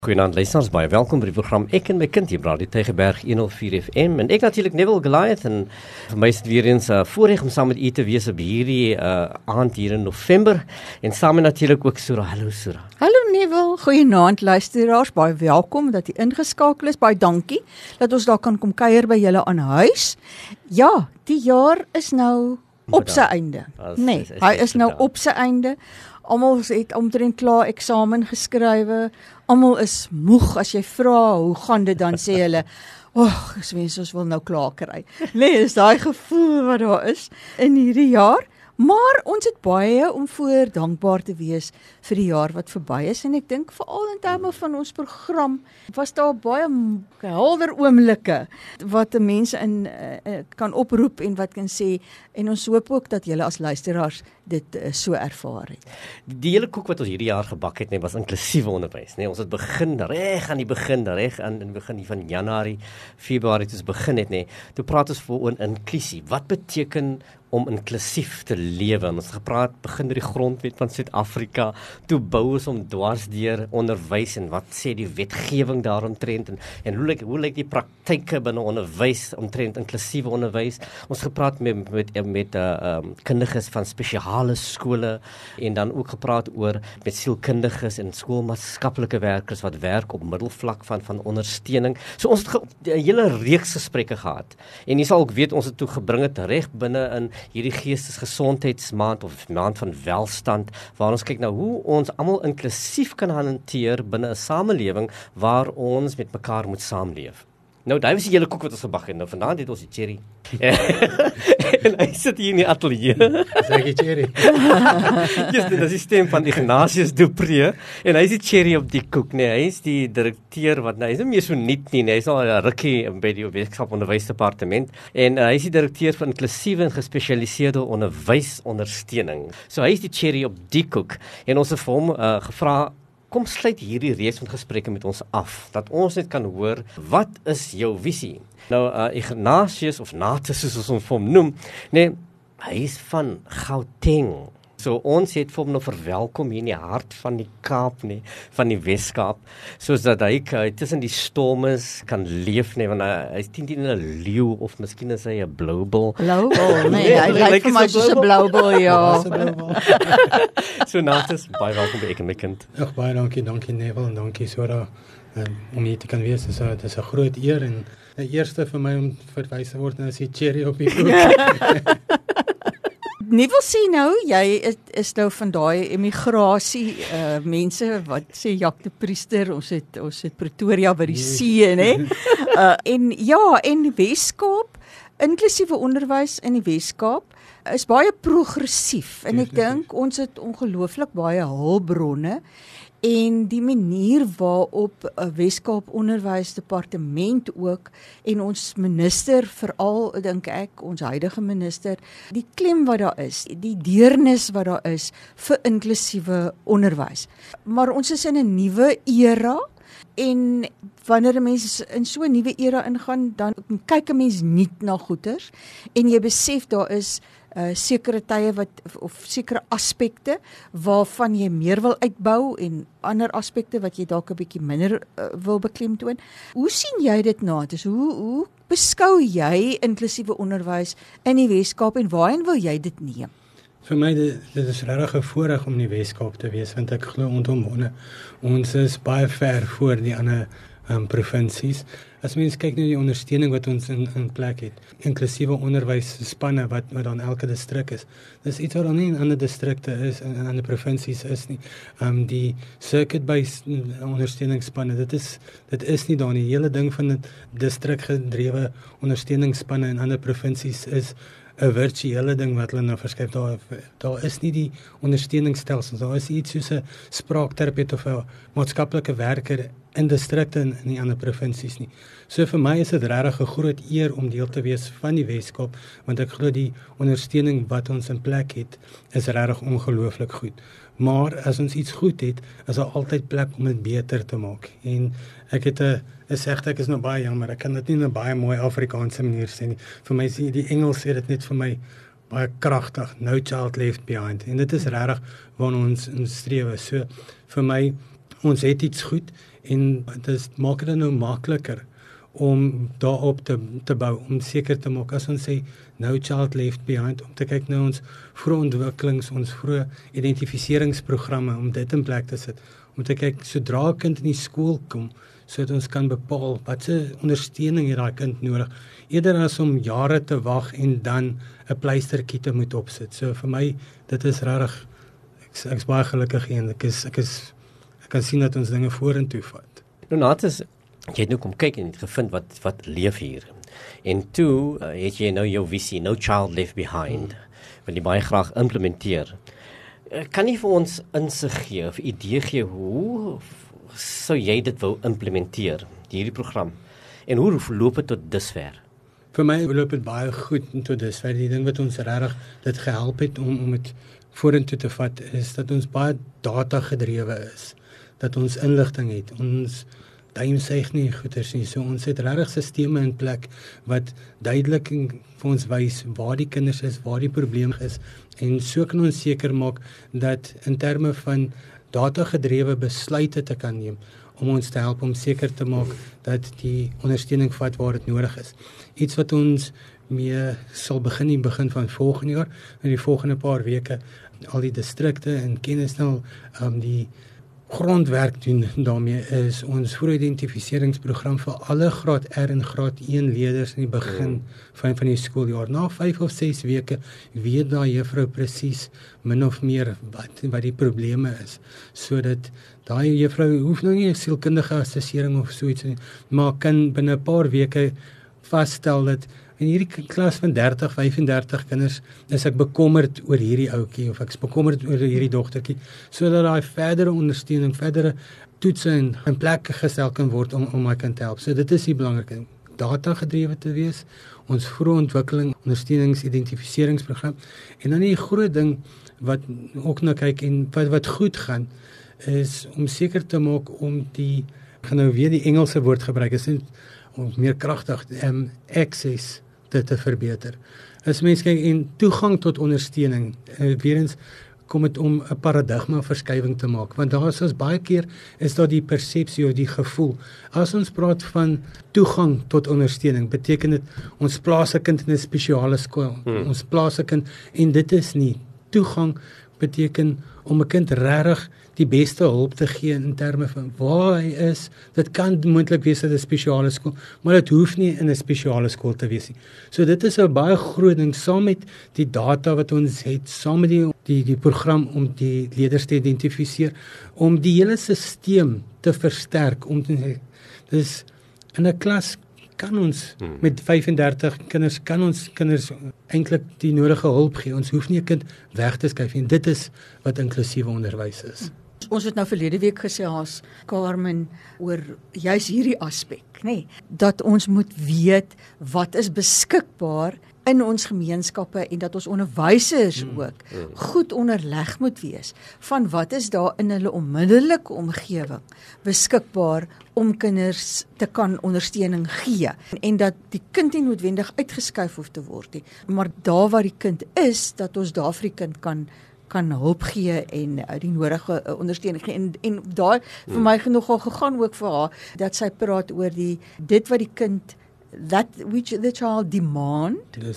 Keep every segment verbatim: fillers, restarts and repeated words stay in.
Goeienaand luisteraars, baie welkom by die program Ek en my kind hier by Radio Tygerberg honderd vier F M en ek natuurlik Neville Goliath en vir my is dit weer eens 'n uh, voorreg om saam met u te wees op hierdie uh, aand hier in November en saam met natuurlik ook Sura. Hallo Sura. Hallo Neville, goeienaand luisteraars, baie welkom dat u ingeskakel is, baie dankie dat ons daar kan kom kuier by julle aan huis. Ja, die jaar is nou op sy einde. Nee, hy is nou op sy einde. Almal het omtrent klaar eksamen geskrywe. Almal is moeg as jy vra, hoe gaan dit dan sê hulle, "Ag, ek wens ons wil nou klaar kry." Nee, is daai gevoel wat daar is in hierdie jaar. Maar ons het baie om voor dankbaar te wees vir die jaar wat verby is en ek dink veral in terme van ons program was daar baie helder oomblikke wat mense in uh, kan oproep en wat kan sê en ons hoop ook dat julle as luisteraars dit uh, so ervaar het. Die hele koek wat ons hierdie jaar gebak het, nee, was inklusiewe onderwys, nee. Ons het begin reg aan die begin, reg aan in die begin van Januarie, Februarie toe ons begin het, nee. Toe praat ons voor inklusie. Wat beteken om inklusief te lewe? Ons het gepraat begin by die grondwet van Suid-Afrika, toe bou ons om dwars deur onderwys en wat sê die wetgewing daaromtrent en, en hoe lyk hoe lyk die praktyke binne onderwys omtrent inklusiewe onderwys. Ons gepraat met met met uh, um, kundiges van spesiale skole en dan ook gepraat oor met sielkundiges en skoolmaatskaplike werkers wat werk op middelvlak van van ondersteuning. So ons het 'n hele reeks gesprekke gehad. En jy sal ook weet ons het toe gebring het reg binne in hierdie geestesgesondheidsmaand of maand van welstand, waar ons kyk nou hoe ons almal inklusief kan hanteer binne 'n samelewing waar ons met mekaar moet saamleef. Nou, daai was die hele koek wat ons gebak het. Nou, vanaand het ons die cherry. En hy sit hier in die atelier. Zeg die cherry. Yes, dit is die stem van Ignatius Dupree. En hy is die cherry op die koek, nee. Hy is die direkteur wat, nou, hy is nie meer so niet nie, nee. Hy is al 'n rukkie by die wetenskap onderwysdepartement. En uh, hy is die direkteur van inklusiewe en gespesialiseerde onderwysondersteuning. So hy is die cherry op die koek. En ons het vir hom uh, gevra, kom sluit hierdie reeks van gesprekke met ons af, dat ons net kan hoor, wat is jou visie? Nou, uh, Ignatius, of Natus, soos ons hom vir hom noem, nee, hy is van Gauteng. So ons het vir hom nou verwelkom hier in die hart van die Kaap, nee, van die Weskaap, soos dat hy uh, tussen die stormes kan leef, nee, want hy, hy is teen teen 'n leeu, of miskien is hy 'n bloubil. Bloubil, nee, hy lyk vir my soos 'n bloubil, ja. So Natus, baie welkom by Ek en my kind. Ag, baie dankie, dankie Neville en dankie Sora um, om hier te kan wees. Dit is 'n dis 'n groot eer en die eerste vir my om verwys te word as die cherry op die koek. Neville sê nou, jy is, is nou van daai emigrasie uh, mense, wat sê Jak de Priester, ons het, ons het Pretoria by die see, né? Uh, en ja, en Weskaap, inklusiewe onderwys in die Weskaap, is baie progressief, en ek dink, ons het ongelooflik baie hulpbronne, en die manier waarop uh, Weskaap Onderwysdepartement ook, en ons minister, veral, dink ek, ons huidige minister, die klem wat daar is, die deernis wat daar is, vir inklusiewe onderwys. Maar ons is in 'n nuwe era, en wanneer 'n mens in so 'n nuwe era ingaan, dan kyk 'n mens nuut na goeders, en jy besef daar is Uh, sekere tye wat, of sekere aspekte waarvan jy meer wil uitbou en ander aspekte wat jy dalk 'n bietjie minder uh, wil beklemtoon. Hoe sien jy dit na? Dus hoe, hoe beskou jy inklusiewe onderwys in die Weskaap en waarheen wil jy dit neem? Vir my, dit, dit is regtig 'n voorreg om in die Weskaap te wees, want ek glo ontomwonde, ons is baie ver voor die ander um, provinsies. As mens kyk na die ondersteuning wat ons in, in plek het, inklusiewe onderwysspanne wat, wat dan elke distrik is, dis iets wat dan nie in ander distrikte is, in, in ander provinsies is nie. Um, die circuit-based ondersteuningsspanne, dit is, dit is nie daar nie. Die hele ding van die distrikgedrewe ondersteuningsspanne in ander provinsies is 'n virtuele ding wat hulle nou verskryf. Daar, daar is nie die ondersteuningsstelsels, daar is iets soos 'n spraakterapeut of 'n maatskaplike werker in distrikte in, in die ander provinsies nie. So vir my is dit regtig 'n groot eer om deel te wees van die Weskaap, want ek glo die ondersteuning wat ons in plek het, is regtig ongelooflik goed. Maar as ons iets goed het, is daar altyd plek om dit beter te maak. En ek het 'n ek sê ek is nou baie jammer, ek kan dit nie in 'n baie mooi Afrikaanse manier sê nie. Vir my sê die Engels sê dit net vir my baie kragtig, no child left behind. En dit is regtig waarna ons, ons streef. So vir my ons het iets goed en dit maak dit nou makliker om daarop te, te bou, om seker te maak, as ons sê, no child left behind, om te kyk na ons vroeë ontwikkelings, ons vroeë identificeringsprogramme, om dit in plek te sit, om te kyk, sodra 'n kind in die skool kom, sodat ons kan bepaal, wat se ondersteuning het daai kind nodig, eerder as om jare te wag en dan 'n pleistertjie te moet opsit. So vir my, dit is regtig, ek, ek is baie gelukkig en ek is, ek is, ek kan sien dat ons dinge vorentoe vat. Donatus, jy het nou kom kyk en het gevind wat wat leef hier. En toe uh, het jy nou jou visie, no child left behind, wil jy baie graag implementeer. Uh, kan jy vir ons insig gee of idee gee hoe sou jy dit wou implementeer, hierdie program? En hoe loop dit tot dusver? Vir my loop dit baie goed tot dusver. Die ding wat ons regtig dit gehelp het om om dit vorentoe te vat, is dat ons baie data gedrewe is. Dat ons inligting het. Ons duimsuig nie goeders nie. So ons het regtig sisteme in plek wat duidelik vir ons wys waar die kinders is, waar die probleem is. En so kan ons seker maak dat in terme van data gedrewe besluite te kan neem om ons te help om seker te maak dat die ondersteuning vat waar dit nodig is. Iets wat ons mee sal begin in begin van volgende jaar, in die volgende paar weke, al die distrikte en kennis nou um, die grondwerk doen daarmee is ons vroeïdentifiseringsprogram vir alle graad R en graad een leerders in die begin mm. van van die skooljaar. Na vyf of ses weke weet daai juffrou presies min of meer wat wat die probleme is, sodat daai juffrou hoef nou nie 'n sielkundige assessering of so iets nie, maar kan binne 'n paar weke vasstel dat in hierdie klas van dertig, vyf en dertig kinders is ek bekommerd oor hierdie ouetjie of ek is bekommerd oor hierdie dogtertjie, sodat daai verdere ondersteuning, verdere toetse in, in plek gestel kan word om om my kind te help. So dit is die belangrike ding, data gedrewe te wees, ons vroeë ontwikkeling, ondersteunings, identificeringsprogram, en dan die groot ding wat ook na kyk en wat wat goed gaan, is om seker te maak om die, ek gaan nou weer die Engelse woord gebruik, is nie om meer kragtig, um, access dit te verbeter. As mens kyk en toegang tot ondersteuning, uh, weer eens kom dit om 'n paradigma verskywing te maak, want daar is ons baie keer is daar die persepsie of die gevoel. As ons praat van toegang tot ondersteuning, beteken dit ons plaas 'n kind in 'n spesiale skool, hmm. ons plaas 'n kind, en dit is nie. Toegang beteken om 'n kind regtig die beste hulp te gee in terme van waar hy is. Dit kan moontlik wees in 'n spesiale skool, maar dit hoef nie in 'n spesiale skool te wees nie. So dit is 'n baie groot ding, saam met die data wat ons het, saam met die die die program om die leerders te identifiseer, om die hele stelsel te versterk, om te dis in 'n klas kan ons hmm. met vyf en dertig kinders, kan ons kinders eintlik die nodige hulp gee. Ons hoef nie 'n kind weg te skuif nie. Dit is wat inklusiewe onderwys is. Ons het nou verlede week gesê, Haas, Carmen, oor juis hierdie aspek, nê, nee, dat ons moet weet wat is beskikbaar in ons gemeenskappe en dat ons onderwysers hmm. ook hmm. goed onderleg moet wees van wat is daar in hulle onmiddellike omgewing beskikbaar om kinders te kan ondersteuning gee, en dat die kind nie noodwendig uitgeskuif hoef te word nie, maar daar waar die kind is, dat ons daar vir die kind kan kan hulp gee en uh, die nodige uh, ondersteuning gee, en, en daar hmm. vir my nogal gegaan ook vir haar, dat sy praat oor die, dit wat die kind that which the child demand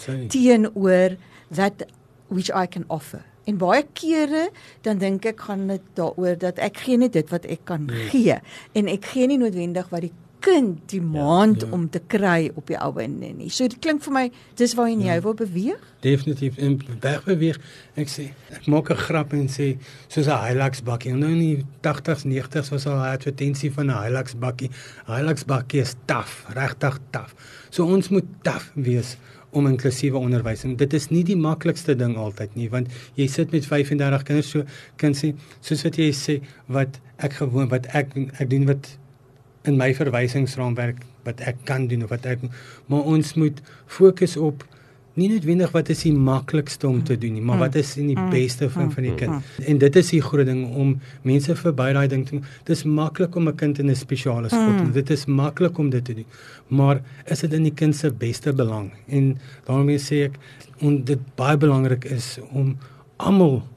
teenoor that which I can offer. En baie kere dan dink ek gaan dit daaroor dat ek gee net dit wat ek kan nee. gee, en ek gee nie noodwendig wat die kind demand ja, ja. om te kry op die ou einde nie. So dit klink vir my dis waarheen ja. jy wil beweeg? Definitief, en wegbeweeg. Ek sê, ek maak 'n grap en sê soos 'n Hilux bakkie. Nou in die tagtigs, negtigs was al 'n advertensie van 'n Hilux bakkie. 'n Hilux bakkie is taaf, regtig taaf. So ons moet taaf wees om inklusiewe onderwys. En dit is nie die maklikste ding altyd nie, want jy sit met vyf en dertig kinders, so kan sê, soos wat jy sê, wat ek gewoon, wat ek ek doen wat in my verwysingsraamwerk wat ek kan doen of wat ek, maar ons moet fokus op nie noodwendig wat is die maklikste om te doen nie, maar wat is in die beste van van die kind. En dit is die groot ding om mense verby daai ding te. Dit is maklik om 'n kind in 'n spesiale skool te doen. Dit is maklik om dit te doen. Maar is dit in die kind se beste belang? En daarmee sê ek, en dit baie belangrik is om almal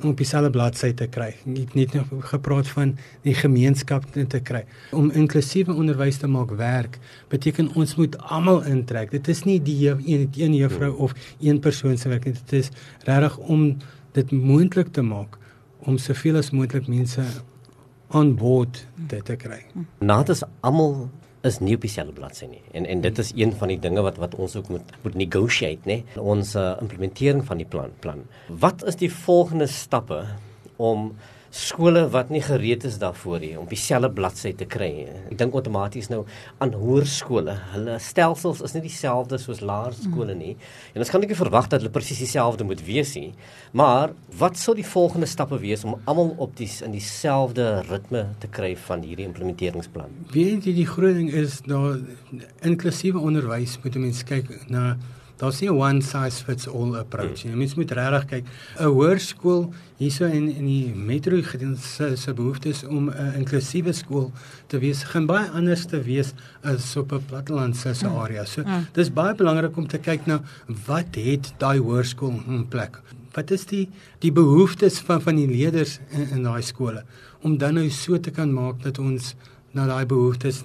om op dieselfde bladsy te kry. Ek het net nog gepraat van die gemeenskap te kry. Om inklusiewe onderwys te maak werk, beteken ons moet almal intrek. Dit is nie die een, een juffrou of een persoon se werk nie. Dit is regtig om dit moontlik te maak om soveel as moontlik mense aan boord te, te kry. Nadat almal is nie op dieselfde bladsy nie. En en dit is een van die dinge wat wat ons ook moet moet negotiate, nê. Ons uh, implementering van die plan plan. Wat is die volgende stappe om skole wat nie gereed is daarvoor nie om dieselfde bladsy te kry? Ek dink outomaties nou aan hoërskole. Hulle stelsels is nie dieselfde soos laerskole nie. En ons kan nie verwag dat hulle presies dieselfde moet wees nie. Maar wat sou die volgende stappe wees om almal op die in dieselfde ritme te kry van hierdie implementeringsplan? Weet jy, die groot ding is daar inklusiewe onderwys moet mense kyk na. Daar's nie 'n one size fits all approach nie. Mens moet regtig kyk. 'n Hoërskool hierso in in die metro gedeelte se se behoeftes om 'n inklusiewe skool te wees, gaan baie anders te wees as op 'n plattelandse se area. So Mm. dis baie belangrik om te kyk na wat het daai hoërskool in plek. Wat is die die behoeftes van van die leerders in, in daai skole om dan nou so te kan maak dat ons na daai behoeftes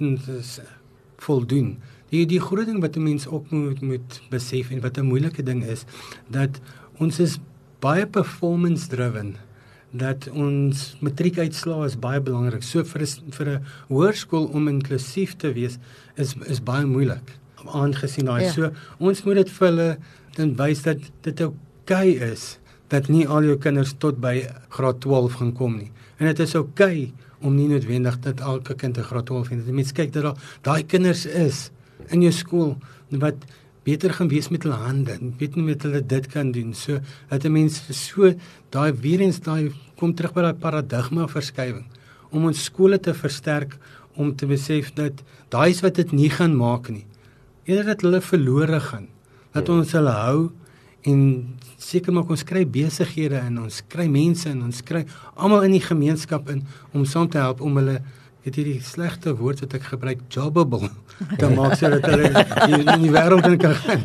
voldoen. Die die groot ding wat 'n mens ook moet moet besef en wat 'n moeilike ding is, dat ons is baie performance driven. Dat ons matriekuitslae is baie belangrik. So vir 'n vir 'n hoërskool om inklusief te wees is is baie moeilik. Aangesien daai Ja. so ons moet dit vir hulle dan wys dat dit oukei is dat nie al jou kinders tot by graad twaalf gaan kom nie. En dit is oukei om nie noodwendig dat elke kind 'n graad twaalf het. Mense kyk dat daar daai kinders is in jou skool wat beter gaan wees met hulle hande, weet nie met hulle dit kan doen. So dat 'n mens so daai weer eens daai kom terug by daai paradigma verskywing om ons skole te versterk om te besef dat daai is wat dit nie gaan maak nie. Eerder dat hulle verlore gaan. Dat ons hulle hou en seker maak ons kry besighede in, ons kry mense in, ons kry almal in die gemeenskap in om saam te help om hulle het hierdie slegte woord wat ek gebruik, jobbable, te maak sodat hulle in, in die wêreld in kan gaan.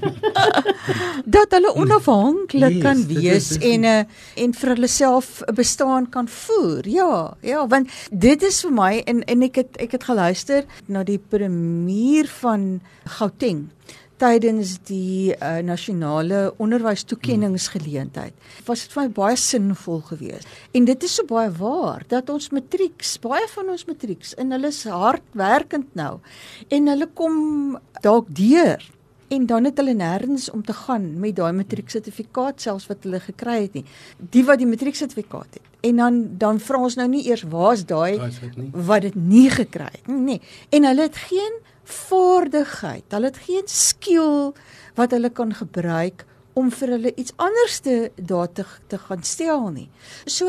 Dat hulle onafhanklik Yes, kan dit is- wees dit is- en uh, en vir hulle self 'n bestaan kan voer. Ja, ja, want dit is vir my en en ek het ek het geluister na die premier van Gauteng tydens die uh, nasionale onderwystoekenningsgeleentheid. Was dit vir my baie sinvol geweest. En dit is so baie waar dat ons matrieks, baie van ons matrieks en hulle is hardwerkend nou en hulle kom dalk deur en dan het hulle nêrens om te gaan met daai matrieksertifikaat selfs wat hulle gekry het nie. Die wat die matrieksertifikaat het. En dan dan vra ons nou nie eers waar's daai Daai is dit nie. wat dit nie gekry het nie. Nee. En hulle het geen vaardigheid. Hulle het geen skill wat hulle kan gebruik om vir hulle iets anders te daar te, te gaan stel nie. So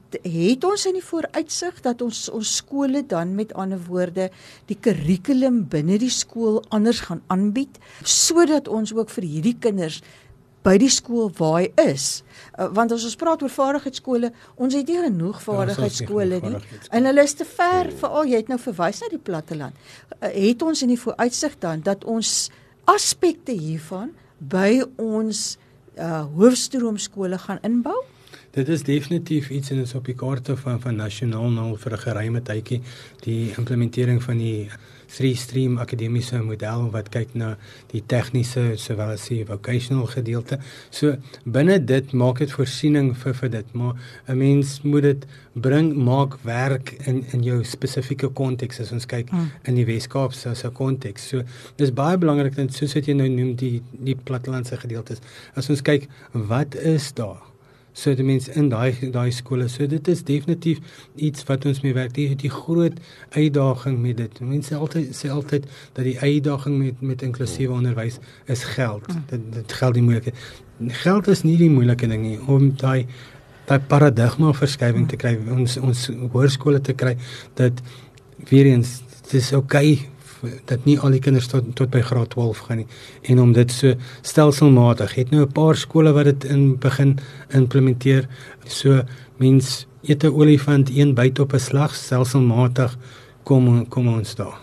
het ons in die vooruitsig dat ons ons skole dan met ander woorde die kurrikulum binne die skool anders gaan aanbied sodat ons ook vir hierdie kinders by die skool waar hy is. Uh, want as ons praat oor vaardigheidsskole, ons het nie genoeg vaardigheidsskole nie. vaardigheidsskole. En hulle is te ver, veral jy het nou verwys na die platteland. Uh, het ons in die vooruitsig dan dat ons aspekte hiervan by ons uh, hoofstroomskole gaan inbou? Dit is definitief iets en is op die kaarte van van nasionaal nou vir 'n geruime tydjie die implementering van die three stream akademiese model wat kyk na die tegniese sowel as die vocational gedeelte. So binne dit maak dit voorsiening vir vir dit, maar 'n mens moet dit bring maak werk in in jou spesifieke konteks as ons kyk hmm. in die Weskaap se se konteks. So dis baie belangrik dat soos wat jy nou noem die die plattelandse gedeeltes. As ons kyk wat is daar so die mense in daai daai skole. So dit is definitief iets wat ons mee werk. Die, die groot uitdaging met dit. Mense altyd sê altyd dat die uitdaging met met inklusiewe onderwys is geld. Dit dit geld die moeilike. Geld is nie die moeilike ding nie om daai daai paradigma verskywing te kry. Ons ons hoërskole te kry dat weer eens dit is okay dat nie al die kinders tot tot by graad twaalf gaan nie en om dit so stelselmatig het nou 'n paar skole wat dit in begin implementeer so mens eet 'n olifant een byt op 'n slag stelselmatig kom kom ons daar.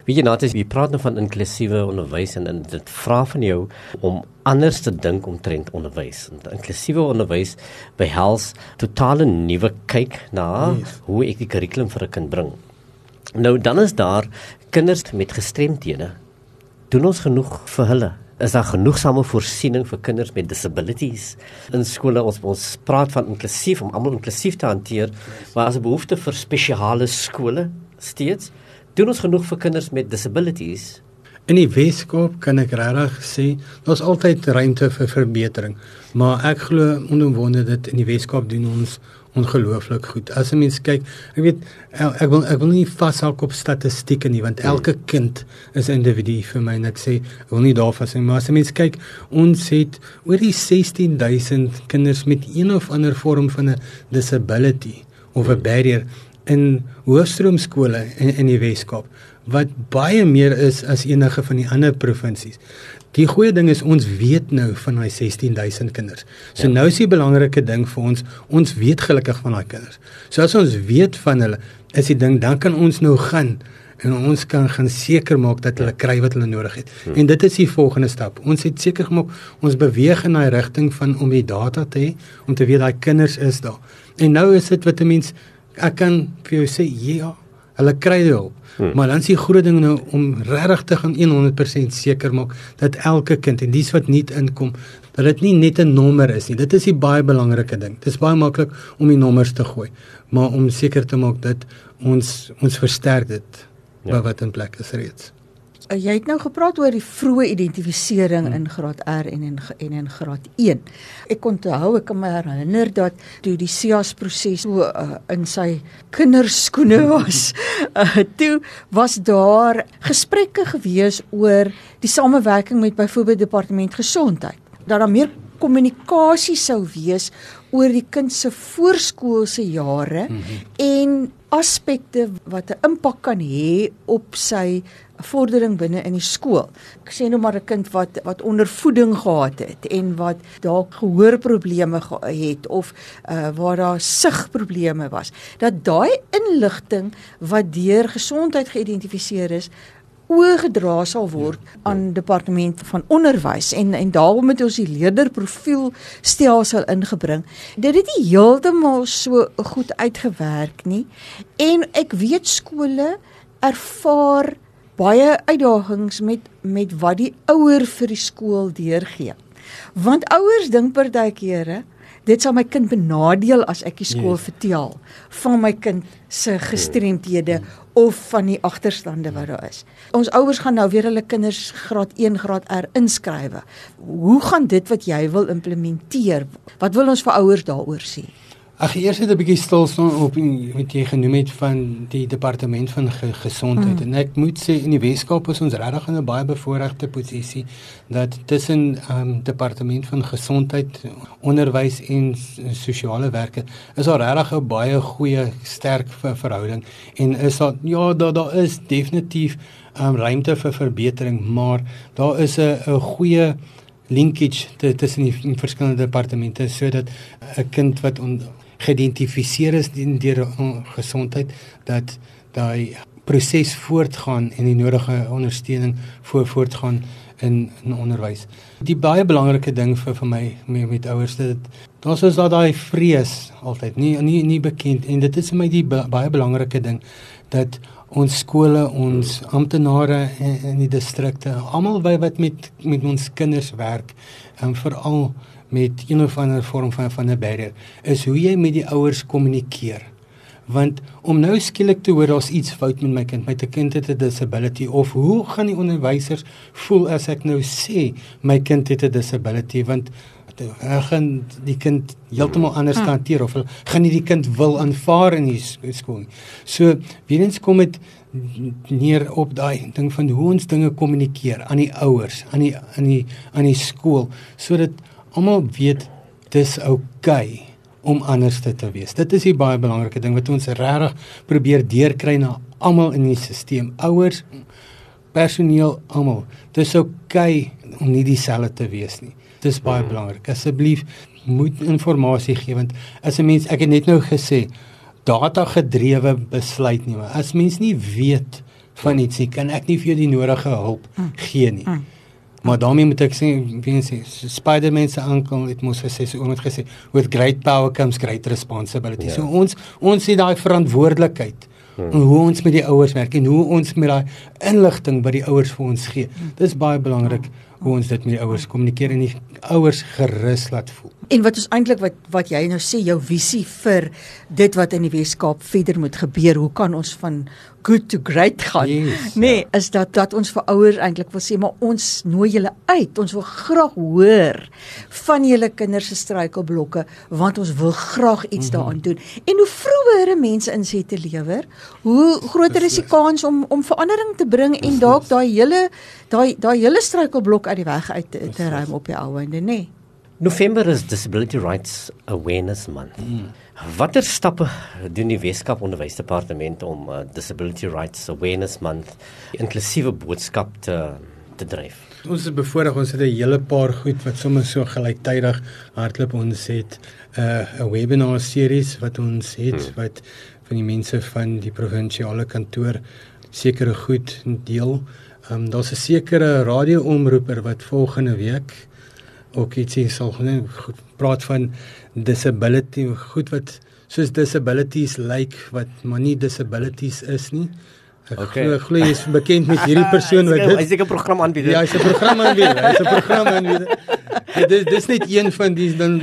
Weet jy, Natas, jy praat nou van inklusiewe onderwys en, en dit vra van jou om anders te dink omtrent onderwys. Inklusiewe onderwys behels totale nuwe kyk na yes. hoe ek die kurrikulum vir 'n kind bring. Nou, dan is daar kinders met gestremdhede. Doen ons genoeg vir hulle? Is daar genoegsame voorsiening vir kinders met disabilities in skole? Ons, ons praat van inklusief, om almal inklusief te hanteer, maar as 'n behoefte vir spesiale skole steeds, doen ons genoeg vir kinders met disabilities? In die Weskaap kan ek regtig sê, daar's altyd ruimte vir verbetering, maar ek glo onomwonde dit in die Weskaap doen ons ongelooflik goed. As 'n mens kyk, ek weet, ek wil ek wil nie vashou op statistieke nie, want elke kind is 'n individu vir my en ek sê, ek wil nie daarvan sê, maar as 'n mens kyk, ons het oor die sestien duisend kinders met een of ander vorm van 'n disability of 'n barrier in hoofstroomskole in, in die Weskaap, wat baie meer is as enige van die ander provinsies. Die goeie ding is, ons weet nou van daai sestien duisend kinders. So ja. Nou is die belangrike ding vir ons, ons weet gelukkig van daai kinders. So as ons weet van hulle, is die ding, dan kan ons nou gaan, en ons kan gaan seker maak dat hulle kry wat hulle nodig het. Hmm. En dit is die volgende stap. Ons het seker gemaak, ons beweeg in daai rigting van om die data te hê, om te weet daai kinders is daar. En nou is dit wat 'n mens, ek kan vir jou sê, ja, hulle kry hulp. Hmm. Maar dan is die groot ding nou om regtig te gaan honderd persent seker maak dat elke kind, en dies wat nie inkom, dat dit nie net 'n nommer is nie. Dit is die baie belangrike ding. Dit is baie maklik om die nommers te gooi, maar om seker te maak dat ons ons versterk dit ja. wat in plek is reeds. Uh, jy het nou gepraat oor die vroeë identifisering hmm. in graad R en in, en in graad een. Ek onthou, ek kan my herinner dat toe die S I A S-proses so uh, in sy kinderskoene was, uh, toe was daar gesprekke gewees oor die samewerking met byvoorbeeld Departement Gesondheid. Dat daar meer kommunikasie sou wees oor die kind se voorskoolse jare mm-hmm. en aspekte wat 'n impak kan hê op sy vordering binne in die skool. Ek sê nou maar 'n kind wat wat ondervoeding gehad het en wat dalk gehoorprobleme het of uh, waar daar sigprobleme was. Dat daai inligting wat deur gesondheid geïdentifiseer is, oorgedra sal word aan Departement van Onderwys en en daarom het ons die leerderprofielstelsel ingebring. Dit het nie heeltemal so goed uitgewerk nie en ek weet skole ervaar baie uitdagings met met wat die ouer vir die skool deurgee. Want ouers dink partykeer, dit sal my kind benadeel as ek die skool yes. vertel van my kind se gestremdhede of van die agterstande wat daar is. Ons ouers gaan nou weer hulle kinders graad een, graad R inskrywe. Hoe gaan dit wat jy wil implementeer? Wat wil ons vir ouers daaroor sê? Ag, eers het 'n bietjie stil staan op wat jy genoem het van die Departement van Ge- Gesondheid. Mm. En ek moet sê, in die Weskaap is ons regtig in 'n baie bevoordeelde posisie dat tussen um, Departement van Gesondheid, Onderwys en Sosiale Werke is daar regtig 'n baie goeie, sterk verhouding. En is daar, ja, daar, daar is definitief um, ruimte vir verbetering, maar daar is 'n 'n goeie linkage tussen die, die verskillende departemente, sodat 'n kind wat on, geïdentifiseer is deur gesondheid, dat daai proses voortgaan en die nodige ondersteuning voor voortgaan in, in onderwys. Die baie belangrike ding vir, vir my met, met ouers, dit daar is daar daai vrees altyd, nie, nie, nie bekend, en dit is vir my die baie belangrike ding, dat ons skole, ons amptenare in, in die distrikte, almal wat met, met ons kinders werk, en veral met een of ander vorm van, van 'n barrier, is hoe jy met die ouers kommunikeer. Want om nou skielik te hoor, daar's iets fout met my kind, my kind het 'n disability, of hoe gaan die onderwysers voel as ek nou sê, my kind het 'n disability, want gaan die kind heeltemal anders hmm. hanteer, of gaan nie die kind wil aanvaar in die skool nie. So, weer eens kom het neer op daai ding van hoe ons dinge kommunikeer aan die ouers, aan die, aan die, aan die skool, sodat almal weet, dis okay om anders te, te wees. Dit is die baie belangrike ding, wat ons regtig probeer deurkry na almal in die stelsel, ouers, personeel, almal. Dis okay om nie dieselfde te wees nie. Dis baie belangrik. Asseblief moet informasie gee, want as 'n mens, ek het net nou gesê, data gedrewe besluit nie, maar as mens nie weet van ietsie, kan ek nie vir jou die nodige hulp gee nie. Maar daarmee moet ek sê, sê Spider-Man se uncle het mos gesê, so iemand gesê, with great power comes great responsibility. Ja. So ons ons het daai verantwoordelikheid hmm. en hoe ons met die ouers werk en hoe ons met daai inligting wat die ouers vir ons gee. Dis baie belangrik hoe ons dit met die ouers kommunikeer en die ouers gerus laat voel. En wat ons eintlik wat wat jy nou sê, jou visie vir dit wat in die Weskaap verder moet gebeur, hoe kan ons van good to great gaan? Yes, nee, ja. is dat dat ons vir ouers eintlik wil sê, maar ons nooi julle uit. Ons wil graag hoor van julle kinders se struikelblokke, want ons wil graag iets mm-hmm. daaraan doen. En hoe vroeër mense insette lewer, hoe groter is die kans om om verandering te bring en dalk daai hele daai daai hele struikelblok uit die weg uit te, te ruim op die ou einde, nê? Nee. November is Disability Rights Awareness Month. Mm. Watter stappe doen die Weskaap Onderwysdepartement om uh, Disability Rights Awareness Month inklusiewe boodskap te, te dryf? Ons is bevoorreg, ons het 'n hele paar goed wat sommer so gelyktydig hardloop. Ons het 'n uh, webinar series wat ons het, hmm. wat van die mense van die provinsiale kantoor sekere goed deel. Um, daar's 'n sekere radio-omroeper wat volgende week ook ietsie sal nee, goed, praat van disability, goed wat soos disabilities lyk, like, wat maar nie disabilities is nie. Ek okay. glo, glo jy is bekend met hierdie persoon wat dit... Hy is ek 'n program aanbieder. Ja, hy is 'n program aanbieder. Hy is 'n program aanbieder. Dit dis net een van die dan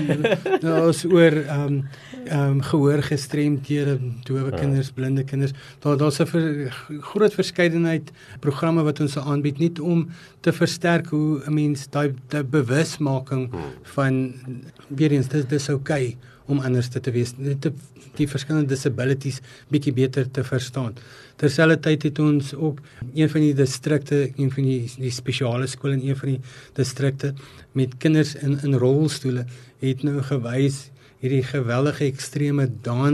ons oor ehm um, ehm um, gehoorgestremdhede, dowe kinders, blinde kinders. Daar daar's 'n ver, groot verskeidenheid programme wat ons aanbied net om te versterk hoe 'n mens daai bewusmaking van weer eens dis dis oukei om anders te, te wees, net die, die verskillende disabilities bietjie beter te verstaan. Terselfdertyd het ons ook een van die distrikte, een van die, die spesiale skole in een van die distrikte met kinders in, in rolstoele, het nou gewys hierdie geweldige ekstreme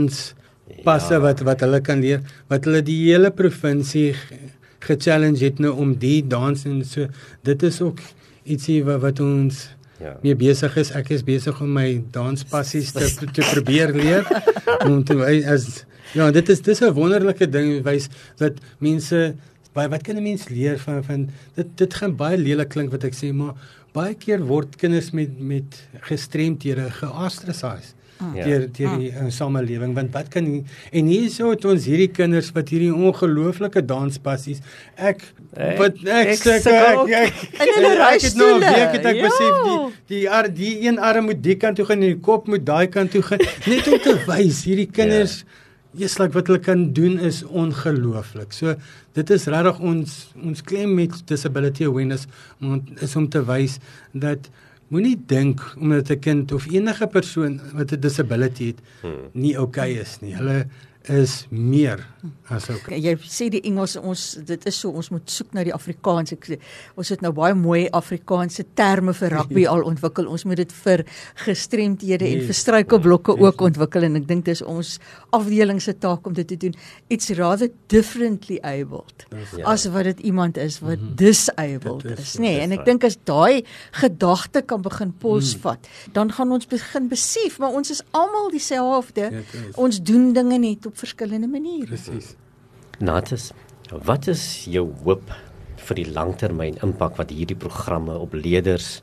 danspasse ja. wat, wat hulle kan leer, wat hulle die hele provinsie gechallenge het nou om die dans en so, dit is ook ietsie wat, wat ons ja. mee besig is. Ek is besig om my danspassies te, te probeer leer, om te, as, ja, dit is, dit is 'n wonderlike ding, wys, dat mense, wat kan 'n mens leer van, van dit, dit gaan baie lelik klink wat ek sê, maar baie keer word kinders met, met gestremdhede geostracized ja. deur, deur die uh, samelewing, want wat kan nie, en hier so het ons hierdie kinders wat hierdie ongelooflike danspassies, ek, wat, ek, ek, ek, ek, ek, en in 'n ek het nou 'n week het ek ja. besef, die, die, ar, die een arm moet die kant toe gaan, en die kop moet daai kant toe gaan, net om te wys, hierdie kinders, ja. Yes, like wat hulle kan doen is ongelooflik. So dit is regtig ons ons claim met disability awareness is om te wys dat moenie dink omdat 'n kind of enige persoon wat 'n disability het hmm. nie okay is nie. Hulle is meer as okay. Jy sê die Engels, ons dit is so, ons moet soek na die Afrikaans. Ek, ons het nou baie mooi Afrikaanse terme vir rugby al ontwikkel. Ons moet dit vir gestremdhede yes. en vir struikelblokke yes. ook ontwikkel, en ek dink dis ons afdeling se taak om dit te doen. It's rather differently abled ja. as wat dit iemand is wat mm-hmm. disabled is, is nee, en ek dink as daai gedagte kan begin posvat, mm. dan gaan ons begin besef, maar ons is almal dieselfde. Ja, ons doen dinge net op verskillende maniere. Presies. Nates, wat is jou hoop vir die langtermyn impak wat hierdie programme op leerders,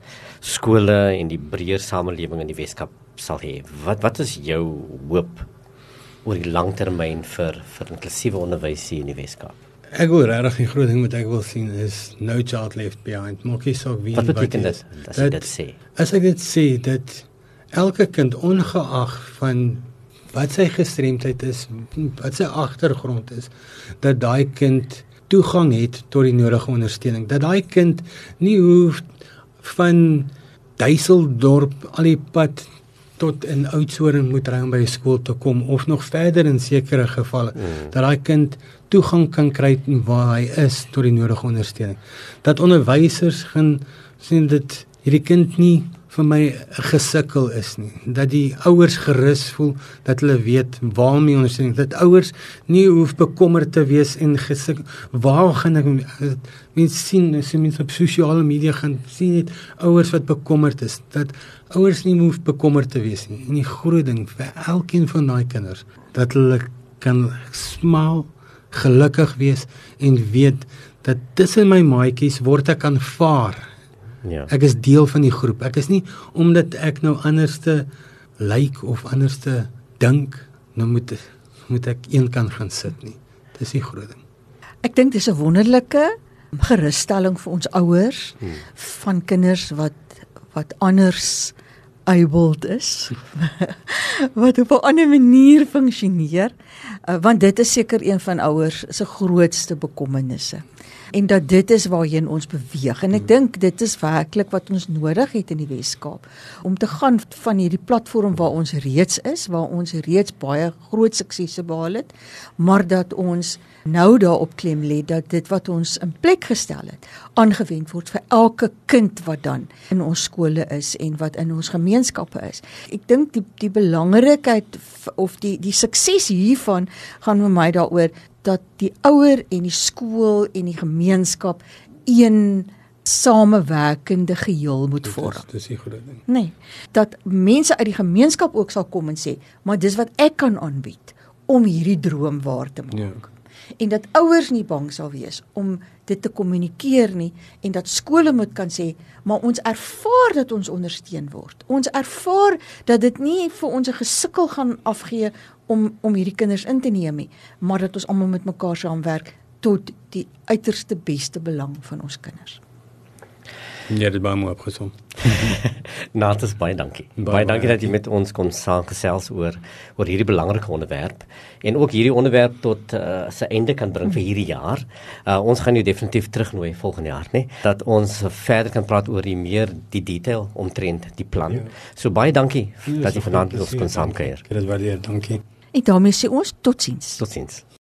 skole en die breër samelewing in die Weskaap sal hê? Wat wat is jou hoop oor die langtermyn vir vir inklusiewe onderwys hier in die Weskaap? Ek wil regtig die groot ding wat ek wil sien is no child left behind. Maak nie saak wie. Wat beteken dit as jy dit sê? As ek dit sê dat elke kind ongeag van wat sy gestremdheid is, wat sy agtergrond is, dat daai kind toegang het tot die nodige ondersteuning. Dat daai kind nie hoef van Duiseldorp al die pad tot in Oudtshoorn moet ry om by 'n skool te kom, of nog verder in sekere gevalle, mm. dat daai kind toegang kan kry waar hy is tot die nodige ondersteuning. Dat onderwysers gaan sien dat hierdie kind nie vir my gesukkel is nie, dat die ouers gerus voel, dat hulle weet waarmee ondersteuning, dat ouers nie hoef bekommerd te wees en gesukkel, waar gaan ek, mense sien, as mense op sosiale media gaan sien net ouers wat bekommerd is, dat ouers nie hoef bekommerd te wees nie, en die groot ding vir elkeen van daai kinders, dat hulle kan smaal, gelukkig wees en weet dat tussen my maatjies word ek aanvaar. Ja. Ek is deel van die groep. Ek is nie omdat ek nou anderste lyk of anderste dink, nou moet moet ek een kant gaan sit nie. Dis die groot ding. Ek dink dis 'n wonderlike gerusstelling vir ons ouers hmm. van kinders wat wat anders abled is, wat op 'n ander manier funksioneer, uh, want dit is seker een van ouers se grootste bekommernisse. En dat dit is waarheen ons beweeg. En ek dink dit is werklik wat ons nodig het in die Wes-Kaap, om te gaan van hierdie platform waar ons reeds is, waar ons reeds baie groot suksese behaal het, maar dat ons nou daarop klem lê dat dit wat ons in plek gestel het, aangewend word vir elke kind wat dan in ons skole is en wat in ons gemeenskappe is. Ek dink die die belangrikheid of die die sukses hiervan gaan vir my daaroor dat die ouer en die skool en die gemeenskap een samewerkende geheel moet vorm. Dis dis die groot ding. Nee, dat mense uit die gemeenskap ook sal kom en sê, maar dis wat ek kan aanbied om hierdie droom waar te maak. Ja. En dat ouers nie bang sal wees om dit te kommunikeer nie en dat skole moet kan sê, maar ons ervaar dat ons ondersteun word. Ons ervaar dat dit nie vir ons 'n gesukkel gaan afgee om om hierdie kinders in te neem nie, maar dat ons almal met mekaar saamwerk tot die uiterste beste belang van ons kinders. Ja, dit baie mooi opgesom. Natas, baie dankie. Baie, baie dankie dat jy met ons kon saamgesels oor oor hierdie belangrike onderwerp en ook hierdie onderwerp tot uh, sy einde kan bring vir hierdie jaar. Uh, ons gaan jou definitief terugnooi volgende jaar, né? Dat ons verder kan praat oor die meer die detail omtrent die plan. Ja. So baie dankie ja, dat jy vanaand met ons kon saamkuier. Dit was baie dankie. En daarmee sê ons totsiens. Totsiens.